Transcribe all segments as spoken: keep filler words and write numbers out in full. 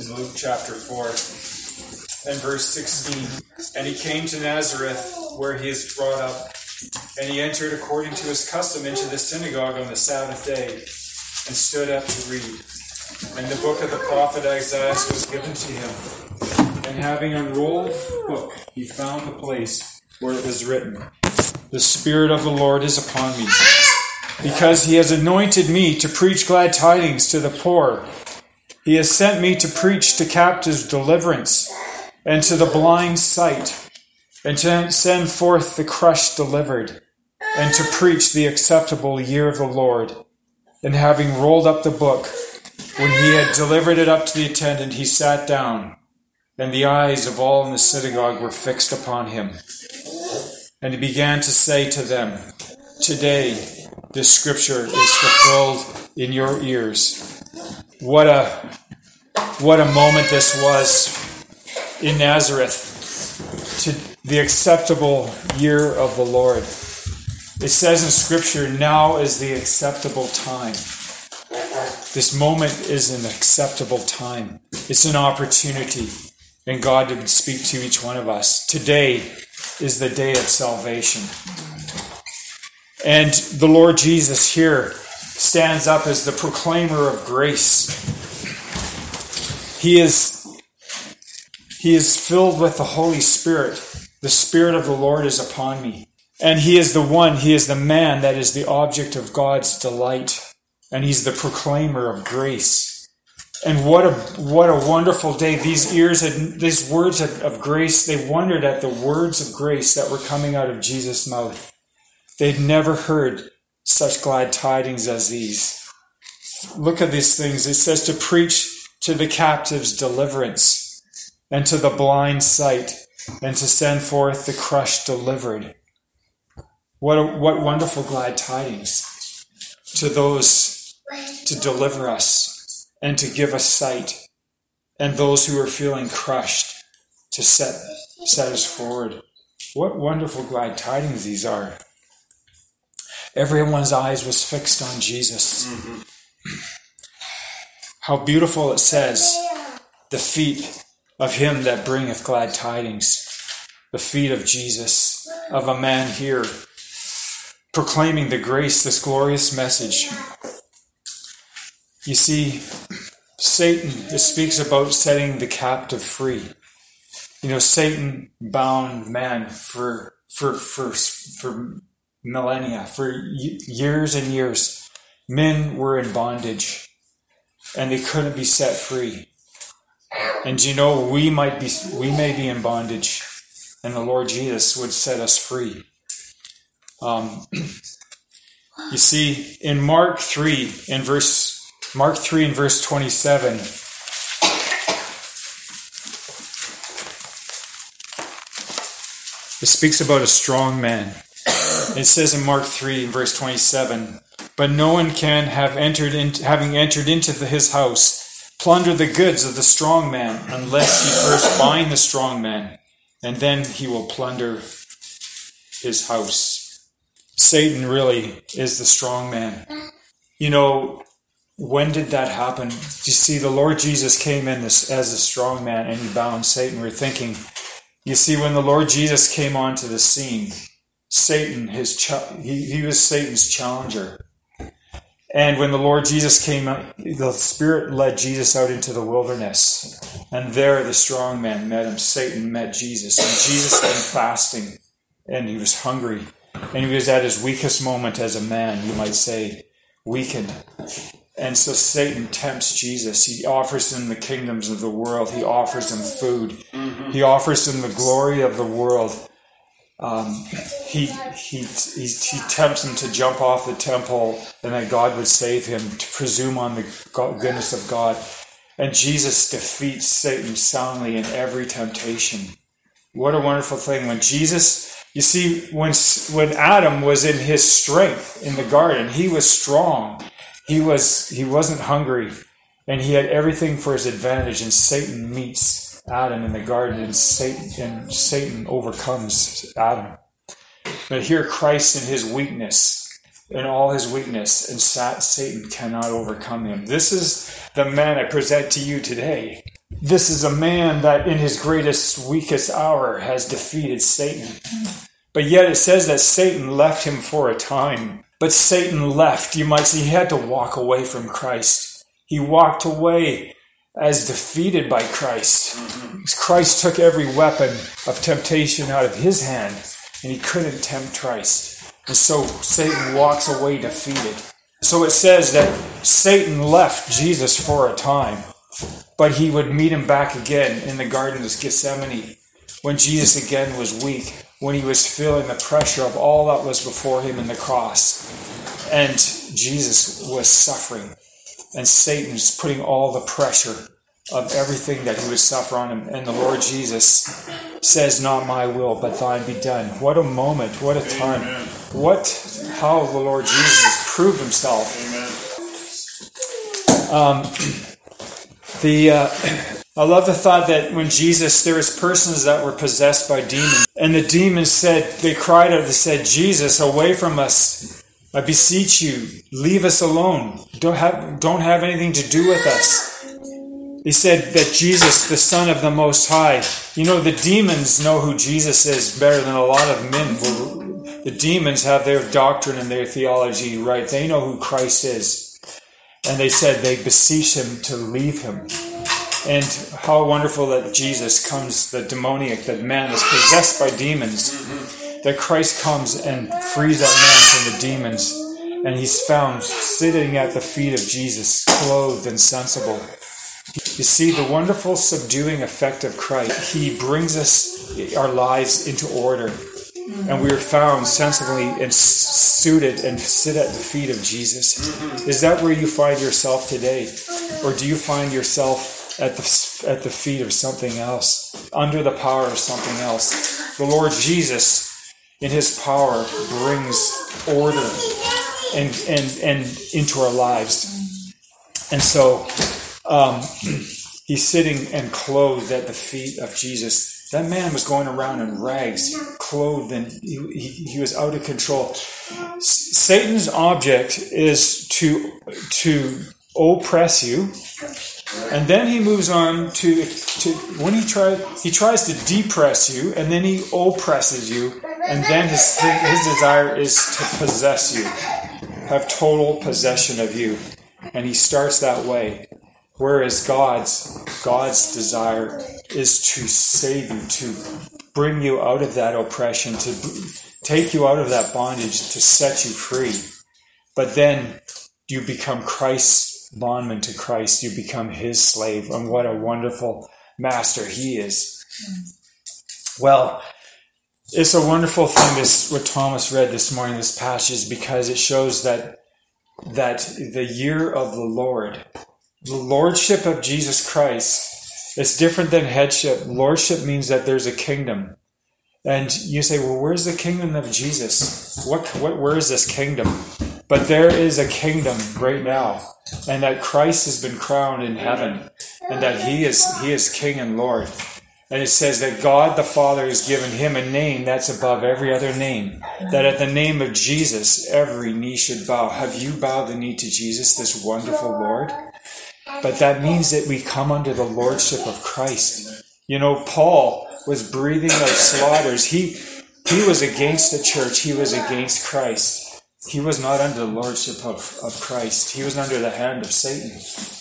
in Luke chapter four and verse sixteen. And he came to Nazareth, where he is brought up, and he entered according to his custom into the synagogue on the Sabbath day, and stood up to read. And the book of the prophet Isaiah was given to him. And having unrolled the book, he found the place where it was written, "The Spirit of the Lord is upon me, because he has anointed me to preach glad tidings to the poor. He has sent me to preach to captives deliverance, and to the blind sight, and to send forth the crushed delivered, and to preach the acceptable year of the Lord." And having rolled up the book, when he had delivered it up to the attendant, he sat down, and the eyes of all in the synagogue were fixed upon him. And he began to say to them, "Today this scripture is fulfilled in your ears." What a what a moment this was in Nazareth, to the acceptable year of the Lord. It says in Scripture, now is the acceptable time. This moment is an acceptable time. It's an opportunity, and God would speak to each one of us. Today is the day of salvation. And the Lord Jesus here stands up as the proclaimer of grace. He is, he is filled with the Holy Spirit. The Spirit of the Lord is upon me. And he is the one, he is the man that is the object of God's delight. And he's the proclaimer of grace. And what a what a wonderful day. These ears had, these words of, of grace, they wondered at the words of grace that were coming out of Jesus' mouth. They'd never heard such glad tidings as these. Look at these things. It says to preach to the captives deliverance, and to the blind sight, and to send forth the crushed delivered. What a, what wonderful glad tidings to those to deliver us and to give us sight, and those who are feeling crushed to set set us forward. What wonderful glad tidings these are. Everyone's eyes was fixed on Jesus. Mm-hmm. How beautiful it says, the feet of him that bringeth glad tidings. The feet of Jesus, of a man here, proclaiming the grace, this glorious message. You see, Satan, it speaks about setting the captive free. You know, Satan bound man for for for for millennia, for years and years. Men were in bondage, and they couldn't be set free. And you know, we might be, we may be in bondage, and the Lord Jesus would set us free. Um, you see, in Mark three, in verse Mark three and verse twenty-seven, it speaks about a strong man. It says in Mark three and verse twenty-seven, "But no one can have entered into, having entered into the, his house, plunder the goods of the strong man, unless he first bind the strong man, and then he will plunder his house." Satan really is the strong man. You know, when did that happen? You see, the Lord Jesus came in this, as a strong man, and he bound Satan. We're thinking, you see, when the Lord Jesus came onto the scene, Satan, his ch- he, he was Satan's challenger. And when the Lord Jesus came out, the Spirit led Jesus out into the wilderness. And there the strong man met him. Satan met Jesus. And Jesus had been fasting. And he was hungry. And he was at his weakest moment as a man, you might say, weakened. And so Satan tempts Jesus. He offers him the kingdoms of the world. He offers him food. Mm-hmm. He offers him the glory of the world. Um, he, he, he, he tempts him to jump off the temple and that God would save him, to presume on the goodness of God. And Jesus defeats Satan soundly in every temptation. What a wonderful thing. When Jesus, you see, when, when Adam was in his strength in the garden, he was strong. He was, he wasn't hungry, and he had everything for his advantage. And Satan meets Adam in the garden, and Satan, and Satan overcomes Adam. But here Christ in his weakness, in all his weakness, and Satan cannot overcome him. This is the man I present to you today. this is a man that in his greatest, weakest hour has defeated Satan. But yet it says that Satan left him for a time. But Satan left, you might say, he had to walk away from Christ. He walked away as defeated by Christ. Mm-hmm. Christ took every weapon of temptation out of his hand, and he couldn't tempt Christ. And so Satan walks away defeated. So it says that Satan left Jesus for a time, but he would meet him back again in the Garden of Gethsemane when Jesus again was weak, when he was feeling the pressure of all that was before him in the cross. And Jesus was suffering. And Satan's putting all the pressure of everything that he would suffer on him. And the Lord Jesus says, not my will, but thine be done. What a moment. What a time. Amen. What, how the Lord Jesus has proved himself. Amen. Um, the, uh, I love the thought that when Jesus, there was persons that were possessed by demons. And the demons said, they cried out, they said, Jesus, away from us. I beseech you, leave us alone. Don't have, don't have anything to do with us. He said that Jesus, the Son of the Most High, you know, the demons know who Jesus is better than a lot of men. The demons have their doctrine and their theology right. They know who Christ is. And they said they beseech him to leave him. And how wonderful that Jesus comes, the demoniac, that man is possessed by demons, that Christ comes and frees that man from the demons. And he's found sitting at the feet of Jesus, clothed and sensible. You see, the wonderful subduing effect of Christ, he brings us, our lives into order. And we are found sensibly and suited and sit at the feet of Jesus. Is that where you find yourself today? Or do you find yourself at the, at the feet of something else, under the power of something else? The Lord Jesus, in his power, brings order and, and, and into our lives. And so, um, he's sitting and clothed at the feet of Jesus. That man was going around in rags, clothed, and he, he, he was out of control. S- Satan's object is to, to oppress you. And then he moves on to, to when he tries he tries to depress you, and then he oppresses you, and then his his desire is to possess you, have total possession of you, and he starts that way. Whereas God's God's desire is to save you, to bring you out of that oppression, to take you out of that bondage, to set you free. But then you become Christ's bondman to Christ. You become his slave. And what a wonderful master he is. Well, it's a wonderful thing, this what Thomas read this morning, this passage, because it shows that that the year of the Lord, the lordship of Jesus Christ, is different than headship. Lordship means that there's a kingdom. And you say, well, where's the kingdom of Jesus? What, what, where is this kingdom? But there is a kingdom right now. And that Christ has been crowned in heaven. And that he is, he is King and Lord. And it says that God the Father has given him a name that's above every other name. That at the name of Jesus, every knee should bow. Have you bowed the knee to Jesus, this wonderful Lord? But that means that we come under the lordship of Christ. You know, Paul was breathing out slaughters. He, he was against the church. He was against Christ. He was not under the lordship of, of Christ. He was under the hand of Satan.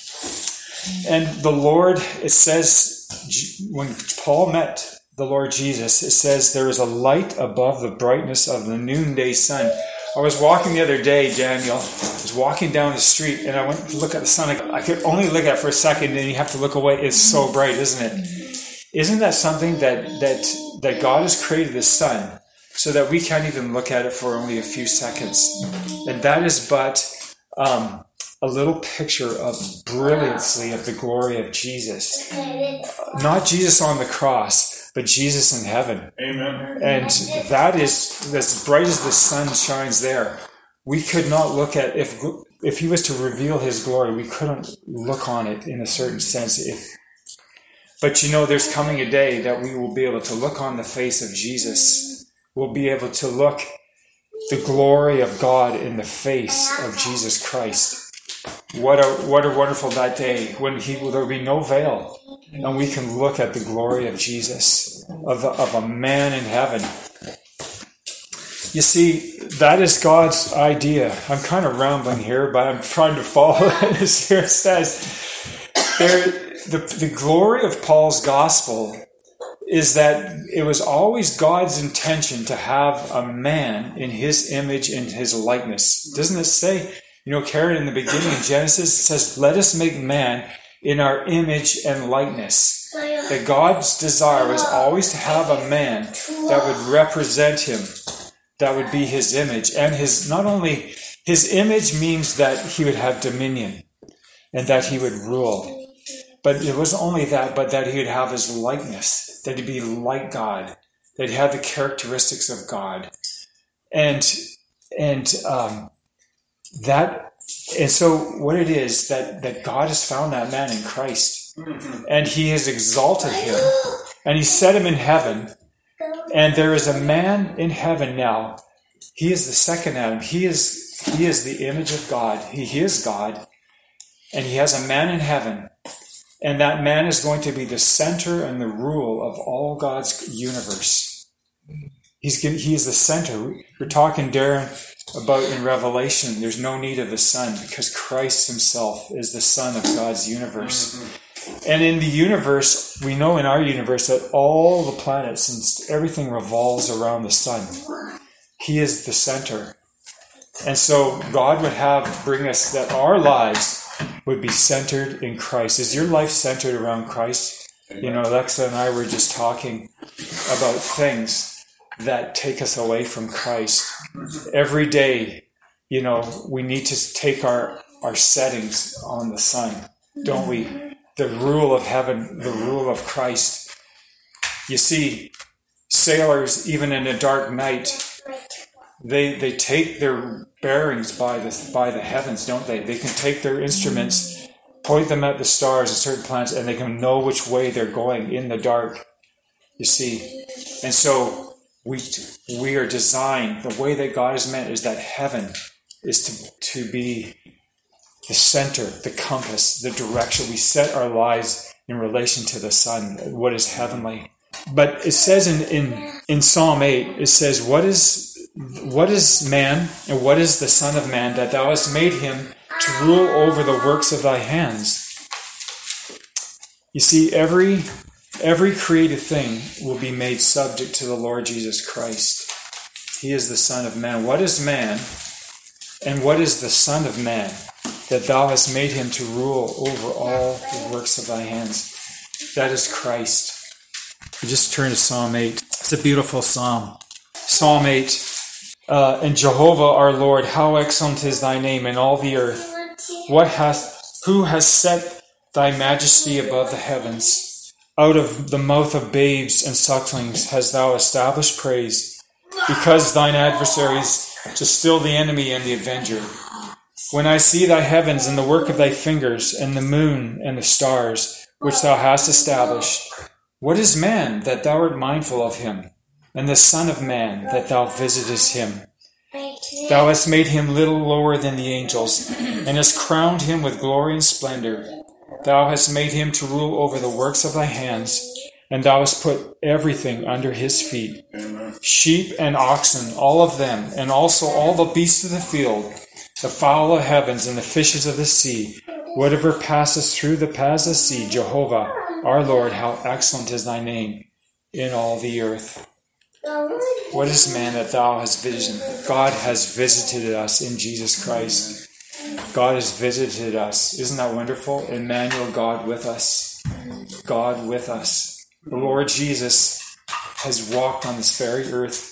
And the Lord, it says, when Paul met the Lord Jesus, it says there is a light above the brightness of the noonday sun. I was walking the other day, Daniel. I was walking down the street, and I went to look at the sun. I could only look at it for a second, and you have to look away. It's so bright, isn't it? Isn't that something that that that God has created the sun so that we can't even look at it for only a few seconds? And that is but um, a little picture of brilliancy of the glory of Jesus. Not Jesus on the cross, but Jesus in heaven. Amen. And that is as bright as the sun shines there. We could not look at, if if he was to reveal his glory, we couldn't look on it in a certain sense. If, but you know, there's coming a day that we will be able to look on the face of Jesus. We'll be able to look the glory of God in the face of Jesus Christ. What a what a wonderful that day when he will there will be no veil. and we can look at the glory of Jesus, of, of a man in heaven. You see, that is God's idea. I'm kind of rambling here, but I'm trying to follow as here it says. There, the, the glory of Paul's gospel is that it was always God's intention to have a man in his image and his likeness. Doesn't it say, you know, Karen, in the beginning in Genesis, it says, let us make man in our image and likeness. That God's desire was always to have a man that would represent him, that would be his image. And his, not only, his image means that he would have dominion and that he would rule. But it wasn't only that, but that he would have his likeness, that he'd be like God, that he'd have the characteristics of God. And, and, um, that, and so what it is that, that God has found that man in Christ, and he has exalted him, and he set him in heaven, and there is a man in heaven now. He is the second Adam. He is, he is the image of God. He, he is God, and he has a man in heaven. And that man is going to be the center and the rule of all God's universe. He's he is the center. We're talking, Darren, about in Revelation, there's no need of the sun because Christ himself is the sun of God's universe. Mm-hmm. And in the universe, we know in our universe that all the planets and everything revolves around the sun. He is the center. And so God would have bring us that our lives would be centered in Christ. Is your life centered around Christ? You know, Alexa and I were just talking about things that take us away from Christ. Every day, you know, we need to take our, our settings on the sun, don't we? The rule of heaven, the rule of Christ. You see, sailors, even in a dark night, They they take their bearings by the by the heavens, don't they? They can take their instruments, point them at the stars and certain planets, and they can know which way they're going in the dark. You see, and so we we are designed. The way that God has meant is that heaven is to to be the center, the compass, the direction. We set our lives in relation to the sun, what is heavenly. But it says in in, in Psalm eight, it says, "What is What is man, and what is the Son of Man, that thou hast made him to rule over the works of thy hands?" You see, every every created thing will be made subject to the Lord Jesus Christ. He is the Son of Man. What is man, and what is the Son of Man, that thou hast made him to rule over all the works of thy hands? That is Christ. We just turn to Psalm eight. It's a beautiful psalm. Psalm eight. Uh, and Jehovah our Lord, how excellent is thy name in all the earth. What hath, who has set thy majesty above the heavens? Out of the mouth of babes and sucklings hast thou established praise, because thine adversaries, to still the enemy and the avenger. When I see thy heavens and the work of thy fingers, and the moon and the stars, which thou hast established, what is man that thou art mindful of him? And the Son of Man, that thou visitest him. Thou hast made him little lower than the angels, and hast crowned him with glory and splendor. Thou hast made him to rule over the works of thy hands, and thou hast put everything under his feet. Sheep and oxen, all of them, and also all the beasts of the field, the fowl of heavens and the fishes of the sea, whatever passes through the paths of the sea. Jehovah, our Lord, how excellent is thy name in all the earth. What is man that thou hast visited? God has visited us in Jesus Christ. God has visited us. Isn't that wonderful? Emmanuel, God with us. God with us. The Lord Jesus has walked on this very earth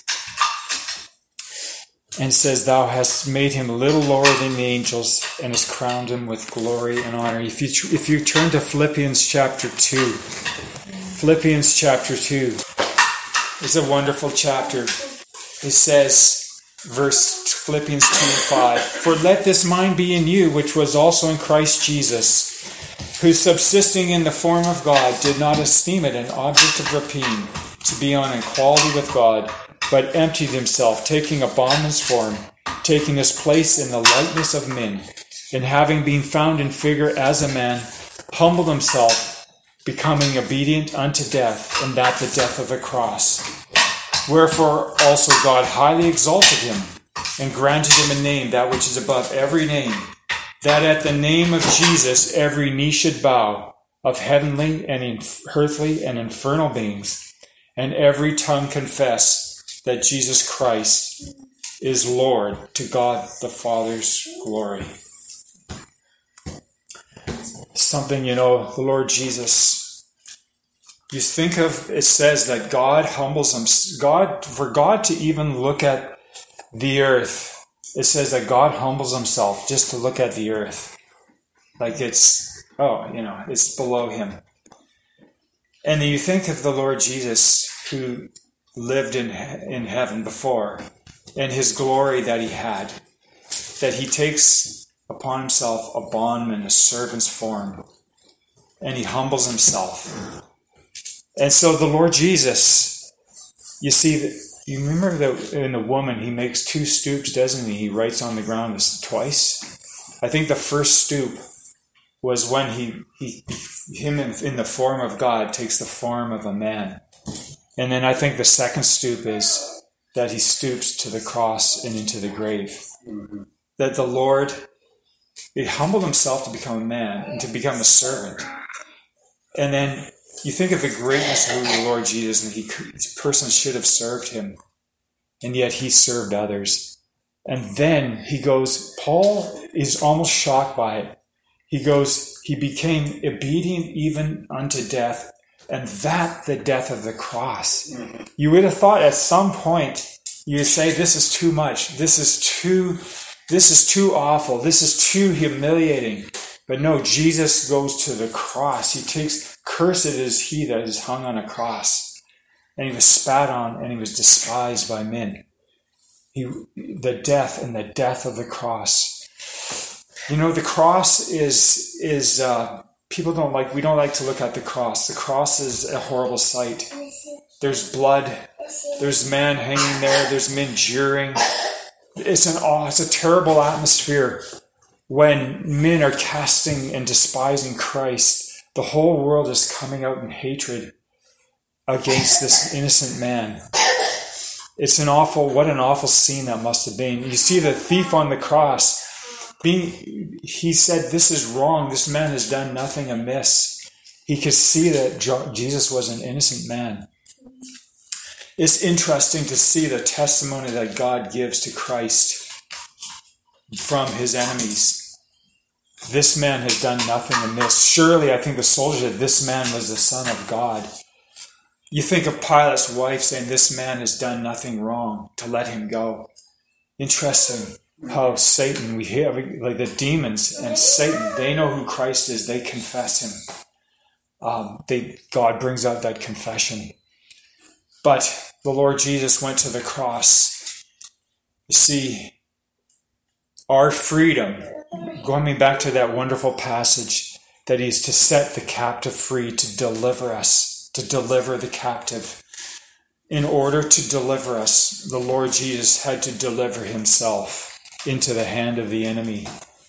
and says, thou hast made him a little lower than the angels and hast crowned him with glory and honor. If you, if you turn to Philippians chapter two, Philippians chapter two, it's a wonderful chapter. It says, verse Philippians two five, for let this mind be in you, which was also in Christ Jesus, who subsisting in the form of God did not esteem it an object of rapine to be on equality with God, but emptied himself, taking a bondman's form, taking his place in the likeness of men, and having been found in figure as a man, humbled himself becoming obedient unto death, and that the death of the cross. Wherefore also God highly exalted him, and granted him a name, that which is above every name, that at the name of Jesus every knee should bow, of heavenly and earthly and infernal beings, and every tongue confess that Jesus Christ is Lord, to God the Father's glory. Something, you know, the Lord Jesus, you think of, it says that God humbles him. God, for God to even look at the earth, it says that God humbles himself just to look at the earth. Like it's, oh, you know, it's below him. And then you think of the Lord Jesus, who lived in in heaven before, and his glory that he had, that he takes upon himself a bondman, a servant's form, and he humbles himself. And so the Lord Jesus, you see, that you remember that in the woman, he makes two stoops, doesn't he? He writes on the ground twice. I think the first stoop was when he, he him in, in the form of God takes the form of a man. And then I think the second stoop is that he stoops to the cross and into the grave. Mm-hmm. That the Lord, he humbled himself to become a man and to become a servant. And then you think of the greatness of the Lord Jesus, and he, this person should have served him, and yet he served others. And then he goes, Paul is almost shocked by it. He goes, he became obedient even unto death, and that the death of the cross. Mm-hmm. You would have thought at some point you would say, this is too much. This is too, this is too awful. This is too humiliating. But no, Jesus goes to the cross. He takes, cursed is he that is hung on a cross. And he was spat on and he was despised by men. He, the death and the death of the cross. You know, the cross is, is, uh, people don't like, we don't like to look at the cross. The cross is a horrible sight. There's blood. There's man hanging there. There's men jeering. It's an awe. It's a terrible atmosphere when men are casting and despising Christ. The whole world is coming out in hatred against this innocent man. It's an awful, what an awful scene that must have been. You see the thief on the cross. Being, he said, this is wrong. This man has done nothing amiss. He could see that Jesus was an innocent man. It's interesting to see the testimony that God gives to Christ from his enemies. This man has done nothing amiss. Surely, I think the soldier said, this man was the Son of God. You think of Pilate's wife saying, this man has done nothing wrong, to let him go. Interesting. How Satan, we hear, like the demons and Satan, they know who Christ is. They confess him. Um, they, God brings out that confession. But the Lord Jesus went to the cross. You see, our freedom, going back to that wonderful passage, that he's to set the captive free, to deliver us, to deliver the captive. In order to deliver us, the Lord Jesus had to deliver himself into the hand of the enemy.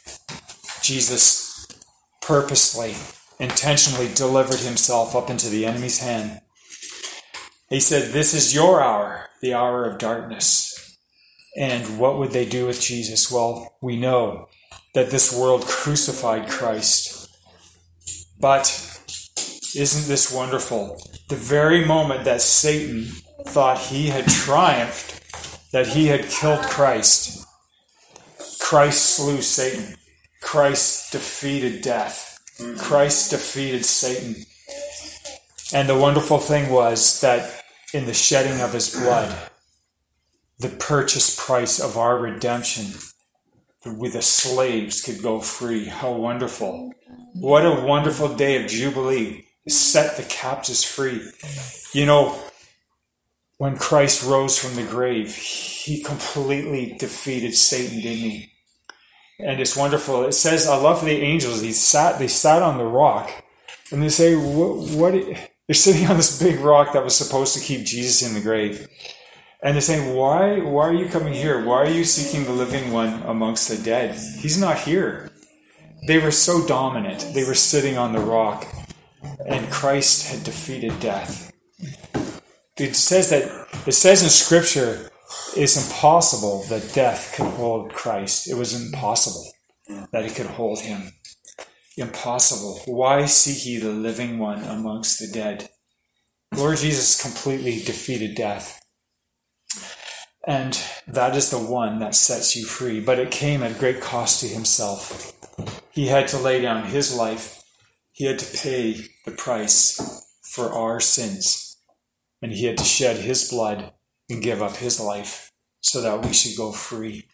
Jesus purposely, intentionally delivered himself up into the enemy's hand. He said, this is your hour, the hour of darkness. And what would they do with Jesus? Well, we know that this world crucified Christ. But isn't this wonderful? The very moment that Satan thought he had triumphed, that he had killed Christ, Christ slew Satan. Christ defeated death. Christ defeated Satan. And the wonderful thing was that in the shedding of his blood, the purchase price of our redemption, with the slaves could go free. How wonderful. What a wonderful day of Jubilee. Set the captives free. You know, when Christ rose from the grave, he completely defeated Satan, didn't he? And it's wonderful. It says, I love the angels. He sat, they sat on the rock, and they say, what, what, they're sitting on this big rock that was supposed to keep Jesus in the grave. And they're saying, why, why are you coming here? Why are you seeking the living one amongst the dead? He's not here. They were so dominant. They were sitting on the rock. and Christ had defeated death. It says that it says in Scripture, it's impossible that death could hold Christ. It was impossible that it could hold him. Impossible. Why seek ye the living one amongst the dead? Lord Jesus completely defeated death. And that is the one that sets you free. But it came at great cost to himself. He had to lay down his life. He had to pay the price for our sins. And he had to shed his blood and give up his life so that we should go free.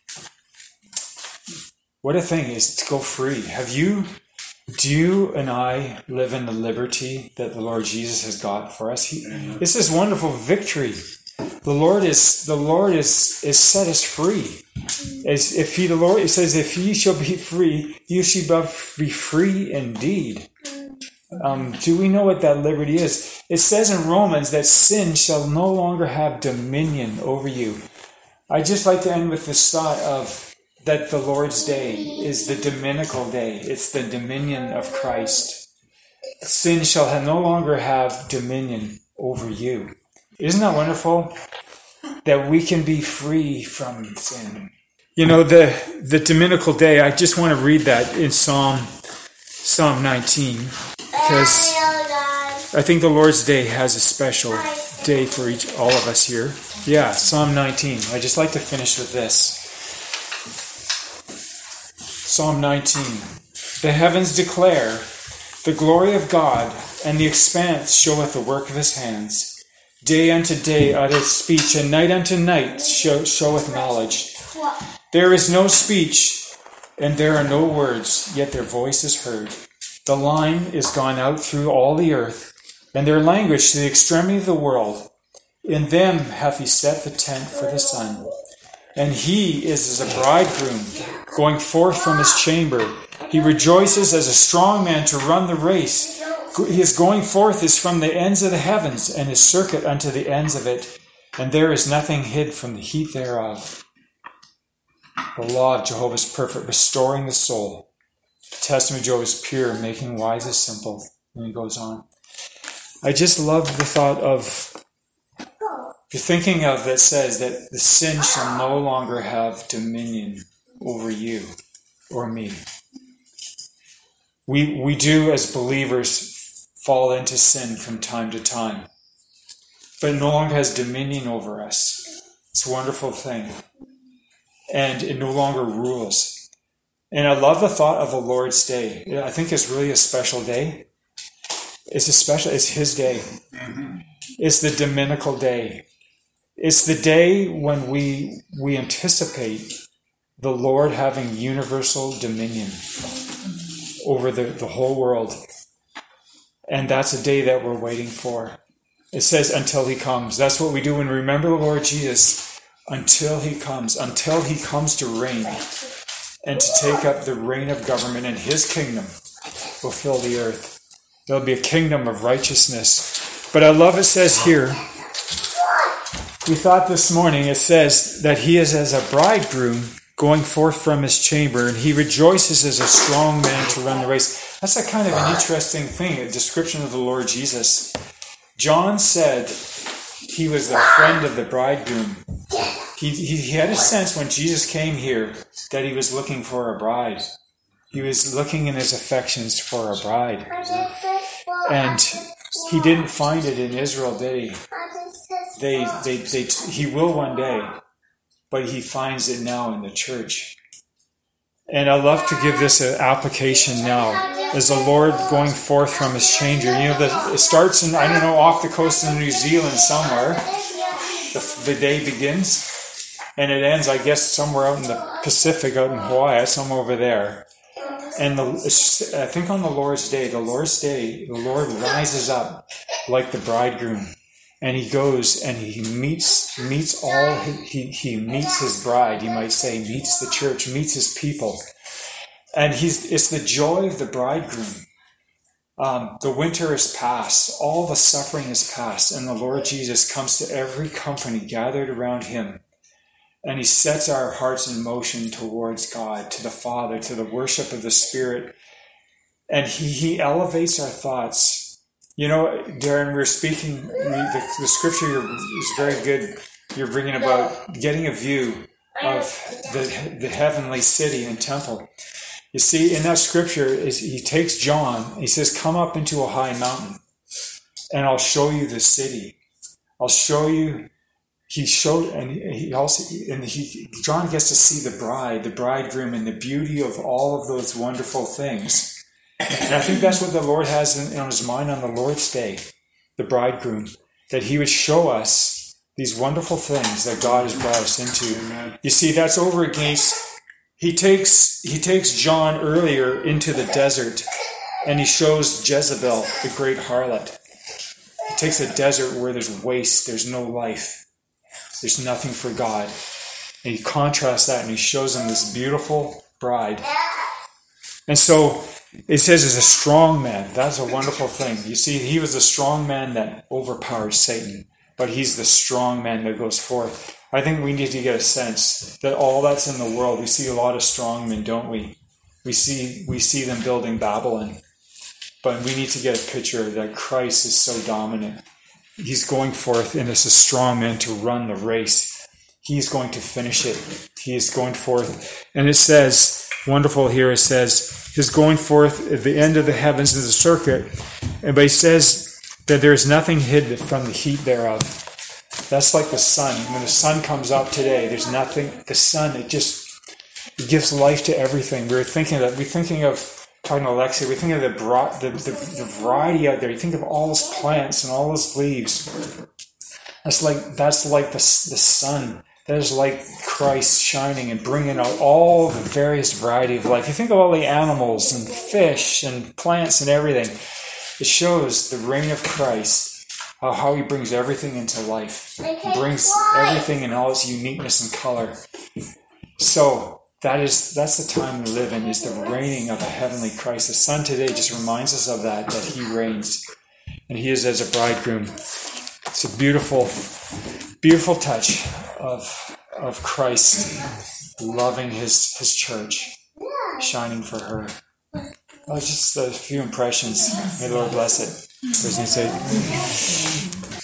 What a thing is to go free. Have you, do you and I live in the liberty that the Lord Jesus has got for us? He, this is wonderful victory. The Lord is the Lord is is set us free. As if he the Lord it says, if ye shall be free, you shall be free indeed. Um, do we know what that liberty is? It says in Romans that sin shall no longer have dominion over you. I just like to end with this thought of that the Lord's Day is the dominical day. It's the dominion of Christ. Sin shall have no longer have dominion over you. Isn't that wonderful? That we can be free from sin. You know, the, the dominical day, I just want to read that in Psalm Psalm nineteen, because I think the Lord's Day has a special day for each all of us here. Yeah, Psalm nineteen. I just like to finish with this. Psalm nineteen. The heavens declare the glory of God, and the expanse showeth the work of his hands. Day unto day uttereth speech, and night unto night show, showeth knowledge. There is no speech, and there are no words, yet their voice is heard. The line is gone out through all the earth, and their language to the extremity of the world. In them hath he set the tent for the sun. And he is as a bridegroom going forth from his chamber. He rejoices as a strong man to run the race. His going forth is from the ends of the heavens, and his circuit unto the ends of it. And there is nothing hid from the heat thereof. The law of Jehovah is perfect, restoring the soul. The testimony of Jehovah is pure, making wise as simple. And he goes on. I just love the thought of, if you're thinking of that says that the sin shall no longer have dominion over you or me. We we do as believers fall into sin from time to time, but it no longer has dominion over us. It's a wonderful thing. And it no longer rules. And I love the thought of the Lord's Day. I think it's really a special day. It's a special, it's his day. Mm-hmm. It's the dominical day. It's the day when we we anticipate the Lord having universal dominion over the, the whole world. And that's a day that we're waiting for. It says, until he comes. That's what we do when we remember the Lord Jesus. Until he comes. Until he comes to reign. And to take up the reign of government, and his kingdom will fill the earth. There'll be a kingdom of righteousness. But I love it says here, we thought this morning, it says that he is as a bridegroom going forth from his chamber, and he rejoices as a strong man to run the race. That's a kind of an interesting thing, a description of the Lord Jesus. John said he was the friend of the bridegroom. He, he, he had a sense when Jesus came here that he was looking for a bride. He was looking in his affections for a bride. And he didn't find it in Israel, did he? They, they, they, he will one day, but he finds it now in the church. And I love to give this an application now. As the Lord going forth from his chamber. You know, the, it starts in, I don't know, off the coast of New Zealand somewhere. The, the day begins. And it ends, I guess, somewhere out in the Pacific, out in Hawaii, somewhere over there. And the, I think on the Lord's Day, the Lord's Day, the Lord rises up like the bridegroom. And he goes and he meets meets all, he, he meets his bride, you might say, meets the church, meets his people. And he's it's the joy of the bridegroom. Um, the winter is past. All the suffering is past. And the Lord Jesus comes to every company gathered around him. And he sets our hearts in motion towards God, to the Father, to the worship of the Spirit. And he, he elevates our thoughts You know, Darren, we we're speaking, we, the, the scripture is very good. You're bringing about getting a view of the, the heavenly city and temple. You see, in that scripture, is he takes John, he says, come up into a high mountain, and I'll show you the city. I'll show you, he showed, and he also, and he, John gets to see the bride, the bridegroom, and the beauty of all of those wonderful things. And I think that's what the Lord has in, on his mind on the Lord's Day, the bridegroom, that he would show us these wonderful things that God has brought us into. Amen. You see, that's over against, he takes, he takes John earlier into the desert, and he shows Jezebel, the great harlot. He takes a desert where there's waste, there's no life, there's nothing for God. And he contrasts that, and he shows him this beautiful bride. And so it says he's a strong man. That's a wonderful thing. You see, he was a strong man that overpowers Satan, but he's the strong man that goes forth. I think we need to get a sense that all that's in the world, we see a lot of strong men, don't we? We see we see them building Babylon. But we need to get a picture that Christ is so dominant. He's going forth, and as a strong man to run the race. He's going to finish it. He is going forth. And it says, wonderful here, it says, he's going forth at the end of the heavens of the circuit. And but he says that there is nothing hid from the heat thereof. That's like the sun. When the sun comes up today, there's nothing. The sun, it just it gives life to everything. We were thinking that we're thinking of talking to Alexia, we think of the, bro- the, the the variety out there. You think of all those plants and all those leaves. That's like that's like the the sun. That is like Christ shining and bringing out all the various variety of life. You think of all the animals and fish and plants and everything. It shows the reign of Christ, how, how he brings everything into life. He brings everything in all its uniqueness and color. So that is that's the time we live in, is the reigning of a heavenly Christ. The sun today just reminds us of that, that he reigns. And he is as a bridegroom. It's a beautiful, beautiful touch of of Christ loving his, his church, shining for her. Oh, just a few impressions. May the Lord bless it. What does he say?